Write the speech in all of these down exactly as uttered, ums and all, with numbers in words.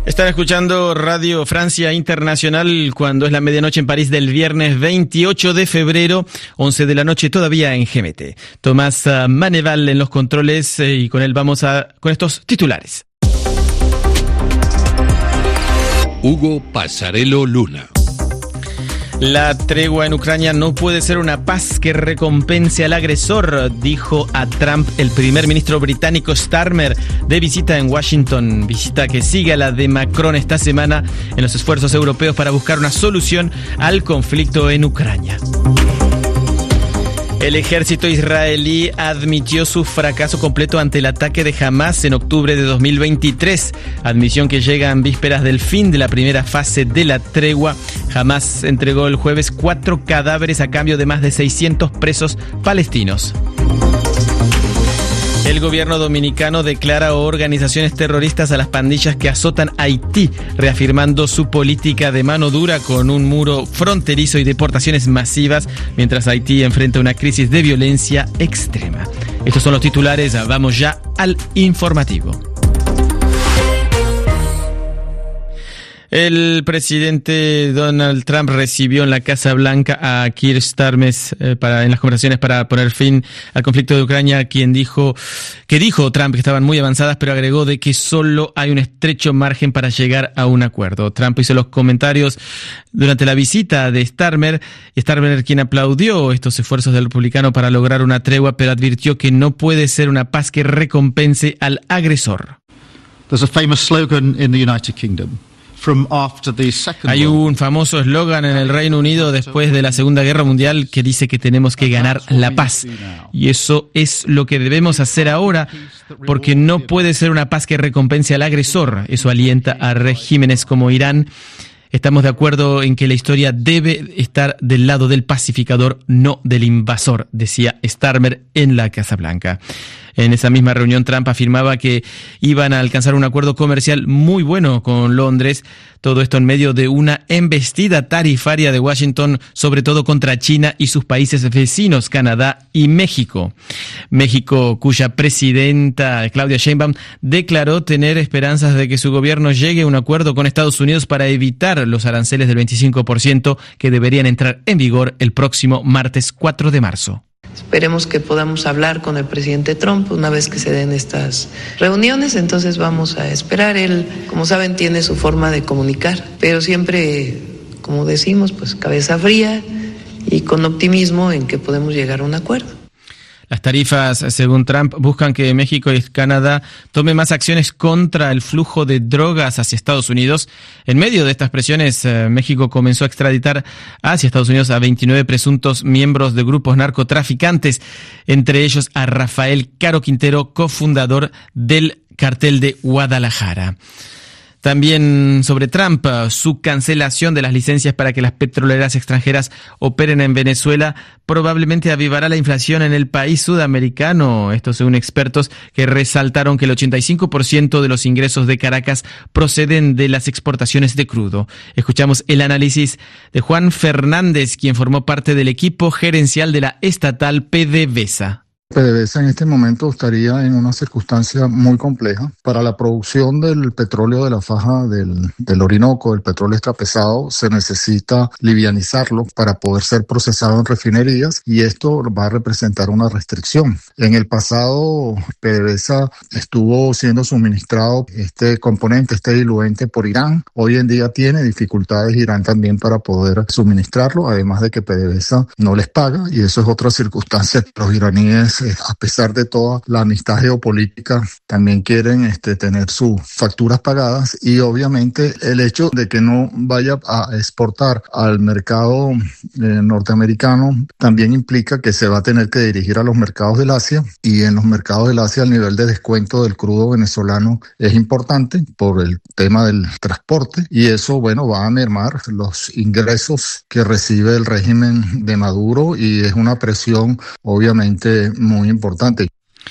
Están escuchando Radio Francia Internacional cuando es la medianoche en París del viernes veintiocho de febrero, once de la noche todavía en G M T. Tomás Maneval en los controles eh, y con él vamos a con estos titulares. Hugo Passarello Luna. La tregua en Ucrania no puede ser una paz que recompense al agresor, dijo a Trump el primer ministro británico Starmer de visita en Washington, visita que sigue a la de Macron esta semana en los esfuerzos europeos para buscar una solución al conflicto en Ucrania. El ejército israelí admitió su fracaso completo ante el ataque de Hamas en octubre de dos mil veintitrés, admisión que llega en vísperas del fin de la primera fase de la tregua. Hamas entregó el jueves cuatro cadáveres a cambio de más de seiscientos presos palestinos. El gobierno dominicano declara organizaciones terroristas a las pandillas que azotan Haití, reafirmando su política de mano dura con un muro fronterizo y deportaciones masivas, mientras Haití enfrenta una crisis de violencia extrema. Estos son los titulares, vamos ya al informativo. El presidente Donald Trump recibió en la Casa Blanca a Keir Starmer eh, para, en las conversaciones para poner fin al conflicto de Ucrania, quien dijo, que dijo Trump que estaban muy avanzadas, pero agregó de que solo hay un estrecho margen para llegar a un acuerdo. Trump hizo los comentarios durante la visita de Starmer, Starmer quien aplaudió estos esfuerzos del republicano para lograr una tregua, pero advirtió que no puede ser una paz que recompense al agresor. There's a famous slogan in the United Kingdom. Hay un famoso eslogan en el Reino Unido después de la Segunda Guerra Mundial que dice que tenemos que ganar la paz. Y eso es lo que debemos hacer ahora, porque no puede ser una paz que recompense al agresor. Eso alienta a regímenes como Irán. Estamos de acuerdo en que la historia debe estar del lado del pacificador, no del invasor, decía Starmer en la Casa Blanca. En esa misma reunión, Trump afirmaba que iban a alcanzar un acuerdo comercial muy bueno con Londres, todo esto en medio de una embestida tarifaria de Washington, sobre todo contra China y sus países vecinos, Canadá y México. México, cuya presidenta Claudia Sheinbaum declaró tener esperanzas de que su gobierno llegue a un acuerdo con Estados Unidos para evitar los aranceles del veinticinco por ciento que deberían entrar en vigor el próximo martes cuatro de marzo. Esperemos que podamos hablar con el presidente Trump una vez que se den estas reuniones, entonces vamos a esperar. Él, como saben, tiene su forma de comunicar, pero siempre, como decimos, pues cabeza fría y con optimismo en que podemos llegar a un acuerdo. Las tarifas, según Trump, buscan que México y Canadá tomen más acciones contra el flujo de drogas hacia Estados Unidos. En medio de estas presiones, eh, México comenzó a extraditar hacia Estados Unidos a veintinueve presuntos miembros de grupos narcotraficantes, entre ellos a Rafael Caro Quintero, cofundador del Cartel de Guadalajara. También sobre Trump, su cancelación de las licencias para que las petroleras extranjeras operen en Venezuela probablemente avivará la inflación en el país sudamericano. Esto según expertos que resaltaron que el ochenta y cinco por ciento de los ingresos de Caracas proceden de las exportaciones de crudo. Escuchamos el análisis de Juan Fernández, quien formó parte del equipo gerencial de la estatal PDVSA. PDVSA en este momento estaría en una circunstancia muy compleja. Para la producción del petróleo de la faja del, del Orinoco, el petróleo extra pesado, se necesita livianizarlo para poder ser procesado en refinerías y esto va a representar una restricción. En el pasado, PDVSA estuvo siendo suministrado este componente, este diluente por Irán. Hoy en día tiene dificultades Irán también para poder suministrarlo, además de que PDVSA no les paga y eso es otra circunstancia que los iraníes, a pesar de toda la amistad geopolítica, también quieren este, tener sus facturas pagadas y obviamente el hecho de que no vaya a exportar al mercado eh, norteamericano también implica que se va a tener que dirigir a los mercados del Asia y en los mercados del Asia el nivel de descuento del crudo venezolano es importante por el tema del transporte y eso, bueno, va a mermar los ingresos que recibe el régimen de Maduro y es una presión obviamente muy importante.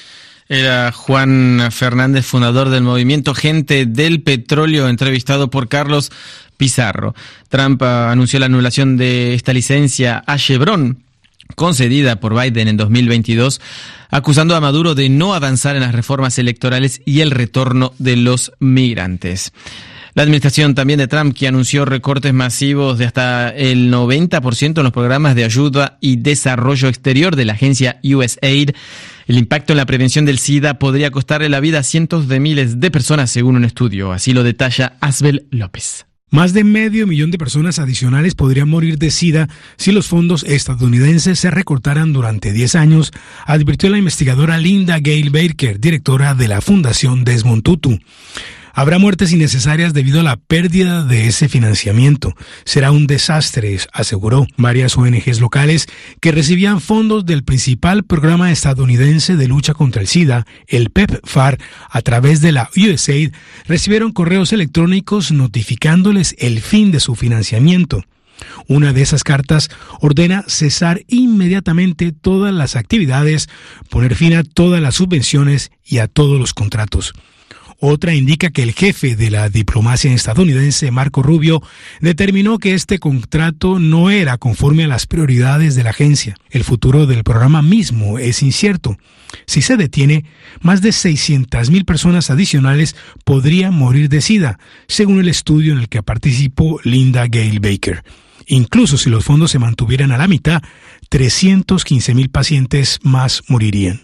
Era Juan Fernández, fundador del movimiento Gente del Petróleo, entrevistado por Carlos Pizarro. Trump anunció la anulación de esta licencia a Chevron, concedida por Biden en dos mil veintidós, acusando a Maduro de no avanzar en las reformas electorales y el retorno de los migrantes. La administración también de Trump, que anunció recortes masivos de hasta el noventa por ciento en los programas de ayuda y desarrollo exterior de la agencia U S A I D. El impacto en la prevención del SIDA podría costarle la vida a cientos de miles de personas, según un estudio. Así lo detalla Asbel López. Más de medio millón de personas adicionales podrían morir de SIDA si los fondos estadounidenses se recortaran durante diez años, advirtió la investigadora Linda Gale Baker, directora de la Fundación Desmond Tutu. Habrá muertes innecesarias debido a la pérdida de ese financiamiento. Será un desastre, aseguró. Varias O N Ges locales que recibían fondos del principal programa estadounidense de lucha contra el SIDA, el PEPFAR, a través de la U S A I D, recibieron correos electrónicos notificándoles el fin de su financiamiento. Una de esas cartas ordena cesar inmediatamente todas las actividades, poner fin a todas las subvenciones y a todos los contratos. Otra indica que el jefe de la diplomacia estadounidense, Marco Rubio, determinó que este contrato no era conforme a las prioridades de la agencia. El futuro del programa mismo es incierto. Si se detiene, más de seiscientas mil personas adicionales podrían morir de SIDA, según el estudio en el que participó Linda Gale Baker. Incluso si los fondos se mantuvieran a la mitad, trescientos quince mil pacientes más morirían.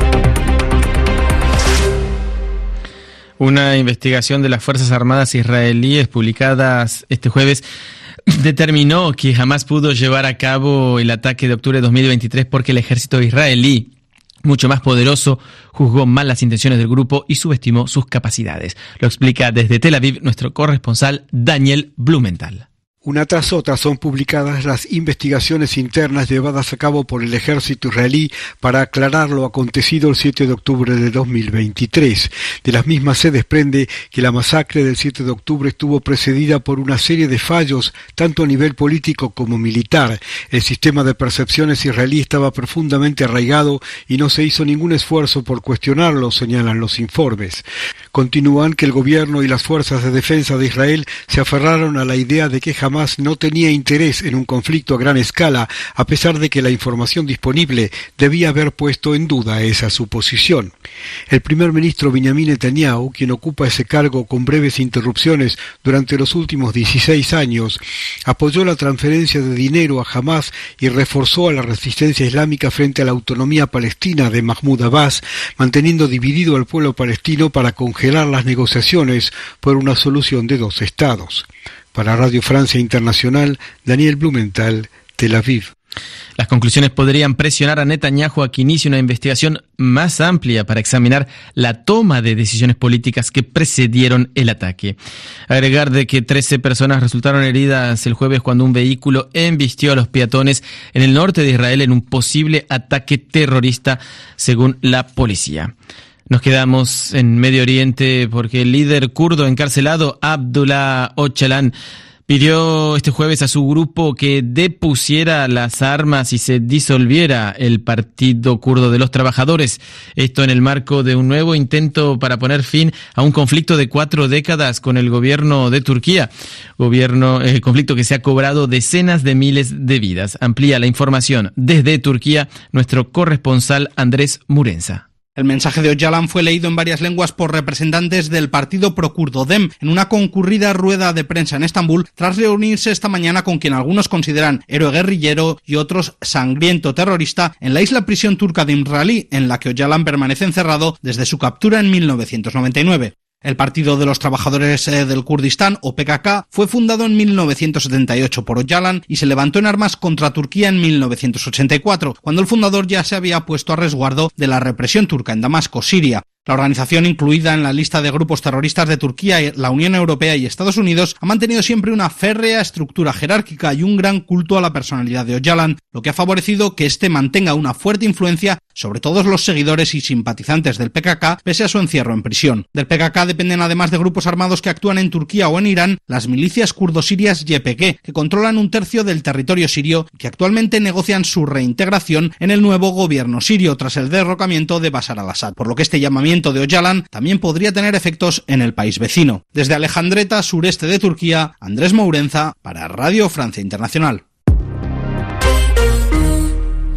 Una investigación de las Fuerzas Armadas israelíes publicadas este jueves determinó que jamás pudo llevar a cabo el ataque de octubre de dos mil veintitrés porque el ejército israelí, mucho más poderoso, juzgó mal las intenciones del grupo y subestimó sus capacidades. Lo explica desde Tel Aviv nuestro corresponsal Daniel Blumenthal. Una tras otra son publicadas las investigaciones internas llevadas a cabo por el ejército israelí para aclarar lo acontecido el siete de octubre de dos mil veintitrés. De las mismas se desprende que la masacre del siete de octubre estuvo precedida por una serie de fallos, tanto a nivel político como militar. El sistema de percepciones israelí estaba profundamente arraigado y no se hizo ningún esfuerzo por cuestionarlo, señalan los informes. Continúan que el gobierno y las fuerzas de defensa de Israel se aferraron a la idea de que jamás Hamas no tenía interés en un conflicto a gran escala, a pesar de que la información disponible debía haber puesto en duda esa suposición. El primer ministro Benjamin Netanyahu, quien ocupa ese cargo con breves interrupciones durante los últimos dieciséis años, apoyó la transferencia de dinero a Hamas y reforzó a la resistencia islámica frente a la autonomía palestina de Mahmoud Abbas, manteniendo dividido al pueblo palestino para congelar las negociaciones por una solución de dos estados. Para Radio Francia Internacional, Daniel Blumenthal, Tel Aviv. Las conclusiones podrían presionar a Netanyahu a que inicie una investigación más amplia para examinar la toma de decisiones políticas que precedieron el ataque. Agregar de que trece personas resultaron heridas el jueves cuando un vehículo embistió a los peatones en el norte de Israel en un posible ataque terrorista, según la policía. Nos quedamos en Medio Oriente porque el líder kurdo encarcelado, Abdullah Öcalan, pidió este jueves a su grupo que depusiera las armas y se disolviera el Partido Kurdo de los Trabajadores. Esto en el marco de un nuevo intento para poner fin a un conflicto de cuatro décadas con el gobierno de Turquía. Gobierno, eh, conflicto que se ha cobrado decenas de miles de vidas. Amplía la información desde Turquía nuestro corresponsal Andrés Murenza. El mensaje de Öcalan fue leído en varias lenguas por representantes del partido prokurdo DEM en una concurrida rueda de prensa en Estambul tras reunirse esta mañana con quien algunos consideran héroe guerrillero y otros sangriento terrorista en la isla prisión turca de Imrali, en la que Öcalan permanece encerrado desde su captura en mil novecientos noventa y nueve. El Partido de los Trabajadores del Kurdistán, o P K K, fue fundado en mil novecientos setenta y ocho por Öcalan y se levantó en armas contra Turquía en mil novecientos ochenta y cuatro, cuando el fundador ya se había puesto a resguardo de la represión turca en Damasco, Siria. La organización, incluida en la lista de grupos terroristas de Turquía, la Unión Europea y Estados Unidos, ha mantenido siempre una férrea estructura jerárquica y un gran culto a la personalidad de Öcalan, lo que ha favorecido que éste mantenga una fuerte influencia sobre todos los seguidores y simpatizantes del P K K, pese a su encierro en prisión. Del P K K dependen, además de grupos armados que actúan en Turquía o en Irán, las milicias kurdo-sirias Y P G, que controlan un tercio del territorio sirio y que actualmente negocian su reintegración en el nuevo gobierno sirio tras el derrocamiento de Bashar al-Assad, por lo que este llamamiento de Öcalan también podría tener efectos en el país vecino. Desde Alejandreta, sureste de Turquía, Andrés Mourenza para Radio Francia Internacional.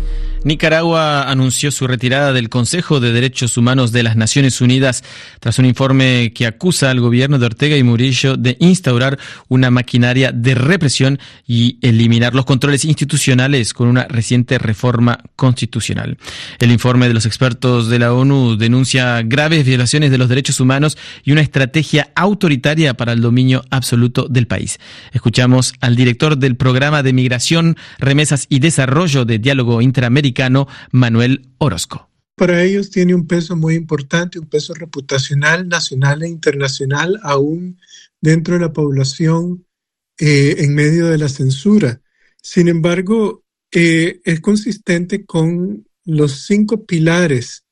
Nicaragua anunció su retirada del Consejo de Derechos Humanos de las Naciones Unidas tras un informe que acusa al gobierno de Ortega y Murillo de instaurar una maquinaria de represión y eliminar los controles institucionales con una reciente reforma constitucional. El informe de los expertos de la ONU denuncia graves violaciones de los derechos humanos y una estrategia autoritaria para el dominio absoluto del país. Escuchamos al director del Programa de Migración, Remesas y Desarrollo de Diálogo Interamericano, Manuel Orozco. Para ellos tiene un peso muy importante, un peso reputacional, nacional e internacional, aún dentro de la población eh, en medio de la censura. Sin embargo, eh, es consistente con los cinco pilares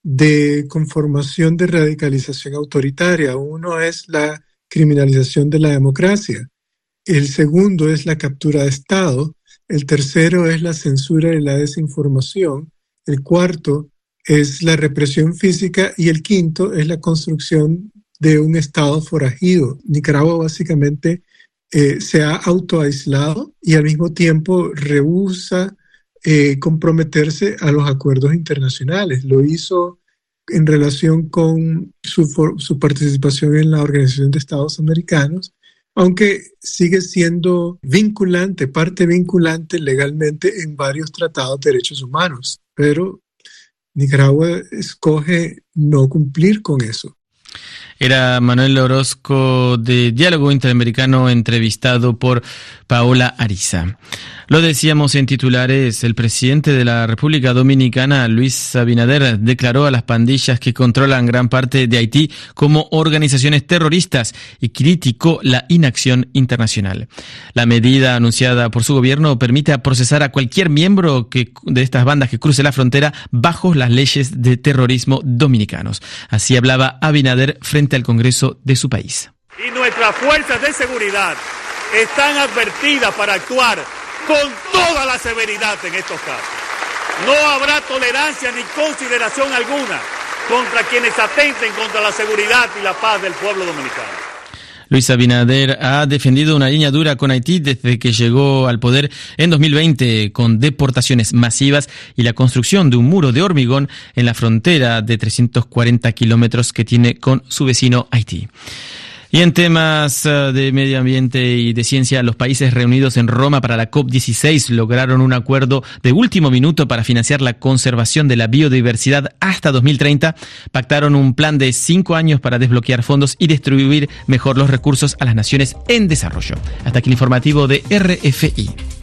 de conformación de radicalización autoritaria. Uno es la criminalización de la democracia. El segundo es la captura de Estado. El tercero es la censura y la desinformación. El cuarto es la represión física y el quinto es la construcción de un Estado forajido. Nicaragua básicamente eh, se ha autoaislado y al mismo tiempo rehúsa eh, comprometerse a los acuerdos internacionales. Lo hizo en relación con su, for- su participación en la Organización de Estados Americanos, aunque sigue siendo vinculante, parte vinculante legalmente en varios tratados de derechos humanos, pero Nicaragua escoge no cumplir con eso. Era Manuel Orozco de Diálogo Interamericano, entrevistado por Paola Ariza. Lo decíamos en titulares, el presidente de la República Dominicana, Luis Abinader, declaró a las pandillas que controlan gran parte de Haití como organizaciones terroristas y criticó la inacción internacional. La medida anunciada por su gobierno permite procesar a cualquier miembro que, de estas bandas que cruce la frontera bajo las leyes de terrorismo dominicanos. Así hablaba Abinader frente al Congreso de su país. Y nuestras fuerzas de seguridad están advertidas para actuar con toda la severidad en estos casos. No habrá tolerancia ni consideración alguna contra quienes atenten contra la seguridad y la paz del pueblo dominicano. Luis Abinader ha defendido una línea dura con Haití desde que llegó al poder en dos mil veinte, con deportaciones masivas y la construcción de un muro de hormigón en la frontera de trescientos cuarenta kilómetros que tiene con su vecino Haití. Y en temas de medio ambiente y de ciencia, los países reunidos en Roma para la COP dieciséis lograron un acuerdo de último minuto para financiar la conservación de la biodiversidad hasta dos mil treinta. Pactaron un plan de cinco años para desbloquear fondos y distribuir mejor los recursos a las naciones en desarrollo. Hasta aquí el informativo de R F I.